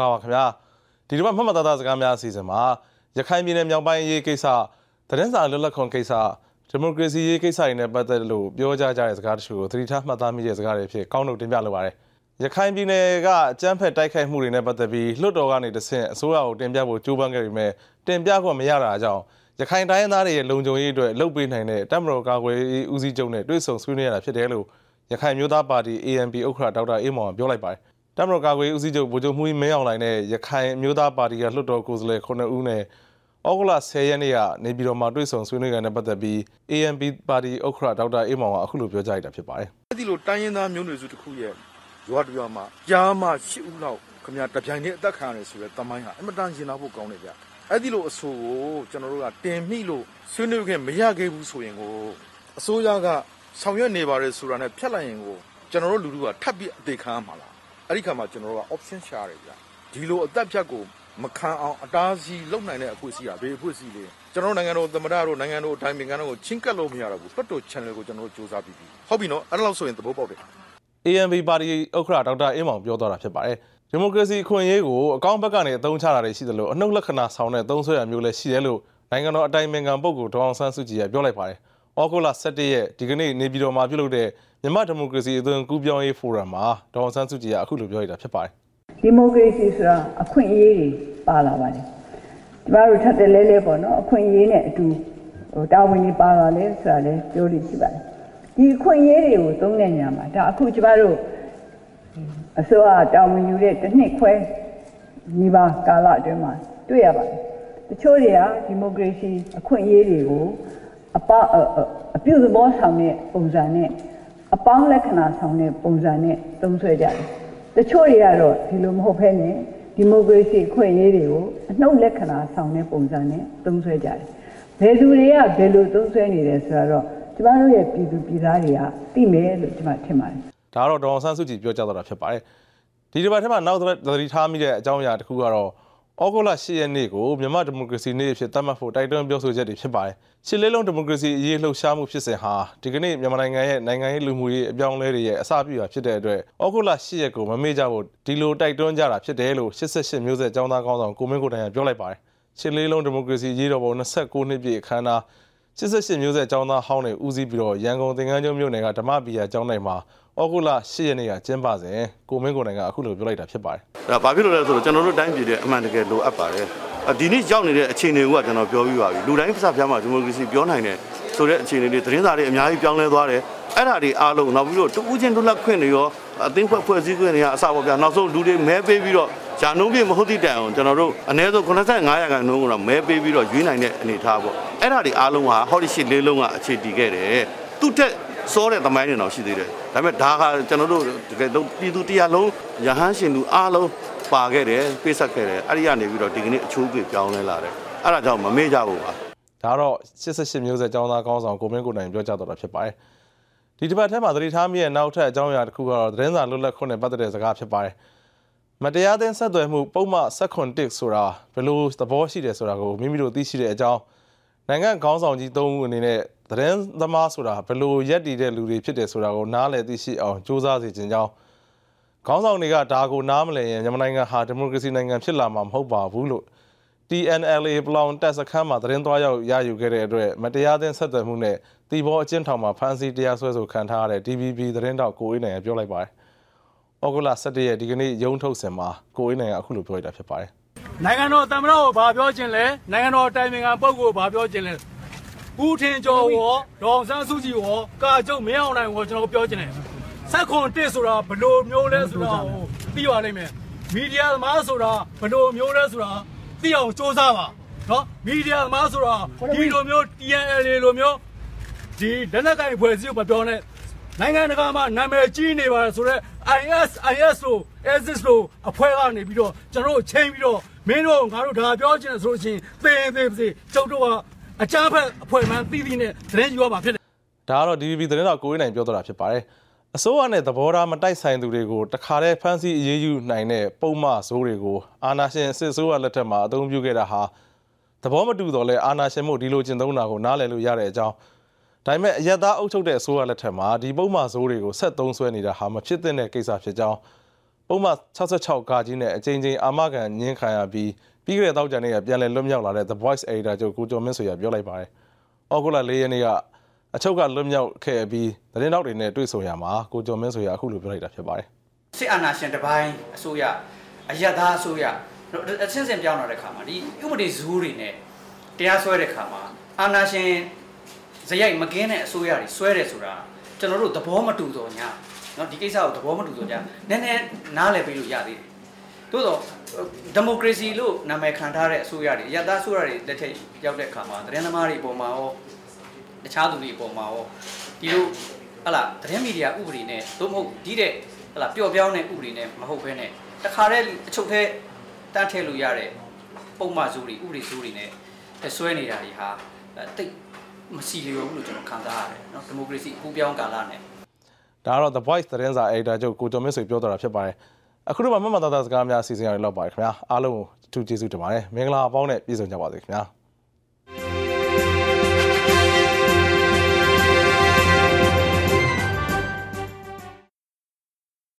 ပါခင်ဗျာဒီတစ်ပတ်မှတ်မှတ်သားသားစကားများအစီအစဉ်မှာရခိုင်ပြည်နယ်မြောက်ပိုင်းရေးကိစ္စသတင်းစာလွတ်လပ်ခွင့်ကိစ္စဒီမိုကရေစီရေးကိစ္စတွေနဲ့ပတ်သက်လို့ပြောကြတဲ့စကားတချို့ကိုသတိထားမှတ်သားမိတဲ့စကားတွေဖြစ်ကောင်းလို့တင်ပြလိုပါတယ်ရခိုင်ပြည်နယ်ကအကြမ်းဖက်တိုက်ခိုက်မှုတွေနဲ့ပတ်သက်ပြီးလွှတ်တော်ကနေတဆင့်အစိုးရကိုတင်ပြဖို့ကြိုးပမ်းခဲ့ပေမဲ့တင်ပြခွင့်မရတာကြောင့်ရခိုင်တိုင်းရင်းသားတွေရဲ့လုံခြုံရေးအတွက်လှုပ်ပေးနိုင်တဲ့တပ်မတော်ကာကွယ်ရေးဦးစီးချုပ်နဲ့တွေ့ဆုံဆွေးနွေးရတာဖြစ်တယ်လို့ရခိုင်မျိုးသားပါတီ ANP ဥက္ကဋ္ဌဒေါက်တာအေးမောင်ပြောလိုက်ပါတယ်တပ်မတော်ကာကွယ်ရေးဦးစီးချုပ်ဗိုလ်ချုပ်မှူးကြီးမင်းအောင်လှိုင်နဲ့ရခိုင်မျိုးသားပါတီကလွှတ်တော်ကိုယ်စားလှယ်9ဦးနဲ့ဩဂုတ်လ10ရက်နေ့ကနေပြည်တော်မှာတွေ့ဆုံဆွေးနွေးခဲ့တဲ့ပတ်သက်ပြီး ANP ပါတီဥက္ကဋ္ဌဒေါက်တာအေးမောင်ကအခုလိုပြောကြားလိုက်တာဖြစ်ပါတယ်။ဒီလိုတိုင်းရင်းသားမျိုးနွယ်စုတစ်ခုရဲ့ရွာတရွာမှာကြားမှ10ဦးလောက်ခင်ဗျာတပြိုင်တည်းအသက်ခံရတယ်ဆိုတဲ့တမိုင်းဟာအမတန်ရှင်းသားဖို့ကောင်းတယ်ဗျ။အဲ့ဒီလိုအဆိုကိုကျွန်တော်တို့ကတင်မိလို့ဆွေးနွေးခင်မရခဲ့ဘူးဆိုရင်ကိုအစိုးရကဆောင်ရွက်နေပါတယ်ဆိုတာနဲ့ဖြတ်လိုက်ရင်ကိုကျွန်တော်တို့လူထုကထပ်ပြီးအသေးခံရမှာလား။အဲ့ဒီခါမှာကျွန်တော်တို့က option ရှာရတယ်ဗျ။ဒီလိုအသက်ဖြတ်ကိုမခံအောင်အတားစီလုံနိုင်တဲ့အဖွဲ့အစည်းကဘေးအဖွဲ့အစည်းလေးကျွန်တော်နိုင်ငံတော်သမ္မတတို့နိုင်ငံတော်အတိုင်းပင်ခံတို့ကိုချင်းကပ်လို့မရတော့ဘူးတွတ်တော် channel ကိုကျွန်တော်တို့စူးစမ်းပြီးပြီဟုတ်ပြီနော်အဲ့ဒါလို့ဆိုရင်သဘောပေါက်တယ် ANP ပါတီဥက္ကဋ္ဌဒေါက်တာအေးမောင်ပြောသွားတာဖြစ်ပါတယ်ဒီမိုကရေစီအခွင့်အရေးကိုအကောင့်ဘက်ကနေအသုံးချတာတွေရှိသလိုအနှုတ်လက္ခဏာဆောင်တဲ့သုံးဆွဲရမျိုးလည်းရှိတယ်လို့နိုင်ငံတော်အတိုင်ပင်ခံပုဂ္ဂိုလ်ဒေါအောင်ဆန်းစုကြည်ကပြောလိုက်ပါတယ်ဩဂုတ်လ17ရက်ဒီကနေ့နေပြည်တော်မှာပြုလုပ်တဲ့မြန်မာဒီမိုကရေစီအသွင်ကူးပြောင်းရေးဖိုရမ်မှာဒေါအောင်ဆန်းစုကြည်ကအခုလိုပြောလိုက်တာဖြစ်ပါတယ်ဒီမိုကရေစီဆိုတာအခွင့်အရေးတွေပါလာပါတယ်ကျမတို့ထပ်တယ်လဲပေါ့နော်အခွင့်အရေးနဲ့အတူတာဝန်တွေပါလာလဲဆိုတာလဲပြောလို့ရှိပါတယ်ဒီအခွင့်အရေးတွေကိုသုံးတဲ့ညမှာဒါအခုကျမတို့အစိုးရတာဝန်ယူတဲ့တစ်နှစ်ခွဲညီပါကာလအတွင်းမှာတွေ့ရပါတယ်တချို့တွေကဒီမိုကရေစီအခွင့်အရေးတွေကိုအပြုသဘောဆောင်တဲ့ပုံစံနဲ့အပေါင်းလက္ခဏာဆောင်တဲ့ပုံစံနဲ့သုံးဆွဲကြတယ်တချို့တွေကတော့ဒီလိုမဟုတ်ဘဲနဲ့ဒီမိုကရေစီအခွင့်အရေးတွေကိုအနှုတ်လက္ခဏာဆောင်တဲ့ပုံစံနဲ့သုံးဆွဲကြတယ်ဘယ်သူတွေကဘယ်လိုသုံးဆွဲနေတယ်ဆိုတော့ကျမတို့ရဲ့ပြည်သူပြည်သားတွေကသိမယ်လို့ကျမထင်ပါတယ်ဒါတော့ဒေါအောင်ဆန်းစုကြည်ပြောကြားသွားတာဖြစ်ပါတယ်ဒီတစ်ပတ်ထဲမှာနောက်သတိထားမိတဲ့အကြောင်းအရာတစ်ခုကတော့ဩဂုတ်လ10ရက်နေ့ကိုမြန်မာဒီမိုကရေစီနေ့အဖြစ်သတ်မှတ်ဖို့တိုက်တွန်းပြောဆိုချက်တွေဖြစ်ပါတယ်ရှစ်လေးလုံးဒီမိုကရေစီအရေးလှုပ်ရှားမှုဖြစ်စဉ်ဟာဒီကနေ့မြန်မာနိုင်ငံရဲ့နိုင်ငံရေးလူမှုရေးအပြောင်းအလဲတွေရဲ့အစပြုတာဖြစ်တဲ့အတွက်ဩဂုတ်လ10ရက်ကိုမမေ့ကြဖို့ဒီလိုတိုက်တွန်းကြတာဖြစ်တယ်လို့88မျိုးဆက်ចောင်းသားကောင်းဆောင်ကိုမင်းကိုတိုင်ကပြောလိုက်ပါတယ်ရှစ်လေးလုံးဒီမိုကရေစီရေးတော်ပုံ29နှစ်ပြည့်အခမ်းအနား88မျိုးဆက်ចောင်းသားဟောင်းတွေဦးစီးပြီးတော့ရန်ကုန်သင်္ကန်းကျွန်းမြို့နယ်ကဓမ္မပီယာကျောင်းတိုင်းမှာဩဂုတ်လ10ရက်နေ့ကကျင်းပစဉ်ကိုမင်းကိုတိုင်ကအခုလိုပြောလိုက်တာဖြစ်ပါတယ်။ဒါဘာဖြစ်လို့လဲဆိုတော့ကျွန်တော်တို့တိုင်းပြည်တဲ့အမှန်တကယ်လိုအပ်ပါတယ်။ဒီနေ့ရောက်နေတဲ့အခြေအနေကကျွန်တော်ပြောပြီးပါပြီ။လူတိုင်းပြဿနာမှာဒီမိုကရေစီပြောနိုင်တယ်ဆိုတဲ့အခြေအနေတွေသတင်းစာတွေအများကြီးပြောင်းလဲသွားတယ်။အဲ့ဒါတွေအားလုံးနောက်ပြီးတော့တူးချင်းလွတ်လပ်ခွင့်တွေရောအသိဖွဲ့စည်းခွင့်တွေကအစပေါ့ဗျာ။နောက်ဆုံးလူတွေမဲပေးပြီးတော့ဂျာနှုံးပြမဟုတ်သည့်တိုင်အောင်ကျွန်တော်တို့အနည်းဆုံး85ရာခိုင်နှုန်းကတော့မဲပေးပြီးတော့ရွေးနိုင်တဲ့အနေအထားပေါ့။အဲ့ဒါတွေအားလုံးကဟောဒီရှစ်လေးလုံးကအခြေတည်ခဲ့တယ်။သူ့တက်စောတဲ့သမိုင်းတွေတော့ရှိသေးတယ်။ဒါပေမဲ့ဒါကကျွန်တော်တို့တကယ်တော့ပြည်သူတရားလုံးရဟန်းရှင်သူအားလုံးပါခဲ့တယ်ပြည့်စက်ခဲ့တယ်အဲ့ဒီကနေပြီးတော့ဒီကနေ့အချိုးပြေပြောင်းလဲလာတယ်အဲ့ဒါကြောင့်မမေ့ကြဘူးပါဒါတော့88မျိုးဆက်ចောင်းသားကောင်းဆောင်ကိုမင်းကိုတိုင်ပြောကြားတော့တာဖြစ်ပါတယ်ဒီတစ်ပတ်ထဲမှာသတိထားမိတဲ့နောက်ထပ်အကြောင်းအရာတစ်ခုကတော့သတင်းစာလွတ်လပ်ခွင့်နဲ့ပတ်သက်တဲ့စကားဖြစ်ပါတယ်မတရားသင်းဆက်သွယ်မှုပုံမှန်7.1ဆိုတာဘယ်လိုသဘောရှိတယ်ဆိုတာကိုမိမိတို့သိရှိတဲ့အကြောင်းနိုင်ငံခေါင်းဆောင်ကြီး3ဦးအနေနဲ့သတင်းသမားဆိုတာဘယ်လိုရက်တည်တဲ့လူတွေဖြစ်တယ်ဆိုတာကိုနားလည်သိရှိအောင်စူးစမ်းစေချင်ကြောင်းခေါင်းဆောင်တွေကဒါကိုနားမလည်ရင်မြန်မာနိုင်ငံဟာဒီမိုကရေစီနိုင်ငံဖြစ်လာမှာမဟုတ်ပါဘူးလို့ TNLA ပလောင်တပ်စခန်းမှာသတင်းသွားရောက်ရယူခဲ့တဲ့အတွက်မတရားသင်းဆက်သွယ်မှုနဲ့တီဘောအကျဉ်းထောင်မှာဖမ်းဆီးတရားစွဲဆိုခံထားရတဲ့ DVB သတင်းတောက်ကိုအေးနိုင်ကပြောလိုက်ပါတယ်။ဩဂုတ်လ17ရက်ဒီကနေ့ရုံးထုတ်စဉ်မှာကိုအေးနိုင်ကအခုလိုပြောလိုက်တာဖြစ်ပါတယ်။နိုင်ငံတော်သမ္မတကိုဘာပြောချင်လဲနိုင်ငံတော်တိုင်ပင်ခံပုဂ္ဂိုလ်ဘာပြောချင်လဲဦးထင်ကျော်ရောဒေါအောင်ဆန်းစုကြည်ရောကာချုပ်မင်းအောင်လှိုင်ကိုကျွန်တော်ပြောချင်တယ်7.1ဆိုတာဘယ်လိုမျိုးလဲဆိုတာကိုသိပါလိမ့်မယ်မီဒီယာသမားဆိုတာဘယ်လိုမျိုးလဲဆိုတာသိအောင်စူးစမ်းပါနော်မီဒီယာသမားဆိုတာဒီလိုမျိုး TNLA လိုမျိုးဒီလက်နက်ကိုင်ဖွဲ့စည်းကိုမပြောနဲ့နိုင်ငံတကာမှာနာမည်ကြီးနေပါဆိုတော့ IS လို့ ISIS လို့အဖွဲ့ကနေပြီးတော့ကျွန်တော်တို့ချိန်ပြီးတော့မင်းတို့ငါတို့ဒါပြောချင်တယ်ဆိုလို့ရှိရင်သေစေကျုပ်တို့ကအကြမ်းဖက်အဖွဲ့မှန်သီးသီးနဲ့သတင်းယူရမှာဖြစ်တယ်ဒါကတော့ DVB သတင်းတော်ကိုအေးနိုင်ပြောသွားတာဖြစ်ပါတယ်အစိုးရနဲ့သဘောထားမတိုက်ဆိုင်သူတွေကိုတခါတည်းဖမ်းဆီးအရေးယူနိုင်တဲ့ပုံမှန်ဆိုးတွေကိုအာဏာရှင်စစ်ဆိုးရလက်ထက်မှာအသုံးပြုခဲ့တာဟာသဘောမတူတော့လဲအာဏာရှင်မှုဒီလိုကျင့်သုံးတာကိုနားလည်လို့ရတဲ့အကြောင်းဒါပေမဲ့အယက်သားအုပ်ချုပ်တဲ့အစိုးရလက်ထက်မှာဒီပုံမှန်ဆိုးတွေကိုဆက်သုံးဆွဲနေတာဟာမဖြစ်သင့်တဲ့ကိစ္စဖြစ်ကြောင်းပုံမှန်66 ကာကြီးနဲ့အချိန်အာမခံညှင်းခံရပြီးပြီးခဲ့တဲ့တောက်ကြံနေ့ကပြန်လည်လွတ်မြောက်လာတဲ့ The Voice Editor ချုပ်ကိုကျော်မင်းဆွေကပြောလိုက်ပါတယ်။ဩဂုတ်လ4 ရက်နေ့ကအချုပ်ကလွတ်မြောက်ခဲ့ပြီးသတင်းတောက်တွေနဲ့တွေ့ဆုံရမှာကိုကျော်မင်းဆွေကအခုလိုပြောလိုက်တာဖြစ်ပါတယ်။စစ်အာဏာရှင်တစ်ပိုင်းအစိုးရအယက်သားအစိုးရအချင်းချင်းပြောင်းလာတဲ့ခါမှာဒီဥပဒေဇူးတွေနဲ့တရားစွဲတဲ့ခါမှာအာဏာရှင်ဇယိုက်မကင်းတဲ့အစိုးရတွေဆွဲတယ်ဆိုတာကျွန်တော်တို့သဘောမတူတော့ညာနော်ဒီကိစ္စကိုသဘောမတူတော့ညာနည်းနည်းနားလည်ပေးလို့ရသေးတယ်။သို့တော့ဒီမိုကရေစီလို့နာမည်ခံထားတဲ့အစိုးရတွေအယက်သားအစိုးရတွေလက်ထက်ရောက်တဲ့ခါမှာသတင်းသမားတွေအပေါ်မှာရောတခြားသူတွေအပေါ်မှာရောဒီလိုဟလာသတင်းမီဒီယာဥပဒေနဲ့သို့မဟုတ်ဒီတဲ့ဟလာပျော့ပြောင်းတဲ့ဥပဒေနဲ့မဟုတ်ဘဲနဲ့တခါတည်းအချုပ်ထဲတန်းထည့်လို့ရတဲ့ပုံမှန်စုတွေဥပဒေစုတွေနဲ့ဆွဲနေတာတွေဟာတိတ်မစီလျော်ဘူးလို့ကျွန်တော်ခံစားရတယ်เนาะဒီမိုကရေစီကူးပြောင်းကာလနဲ့ဒါကတော့ The Voice သတင်းစာ Editor ချုပ်ကိုကျော်မင်းဆွေပြောသွားတာဖြစ်ပါတယ်အခုတော့မှမမသားသားစကားများအစီအစဉ်ရလောက်ပါတယ်ခင်ဗျာအားလုံးကိုအထူးကျေးဇူးတင်ပါတယ်မင်္ဂလာအပေါင်းနဲ့ပြည့်စုံကြပါစေခင်ဗျာ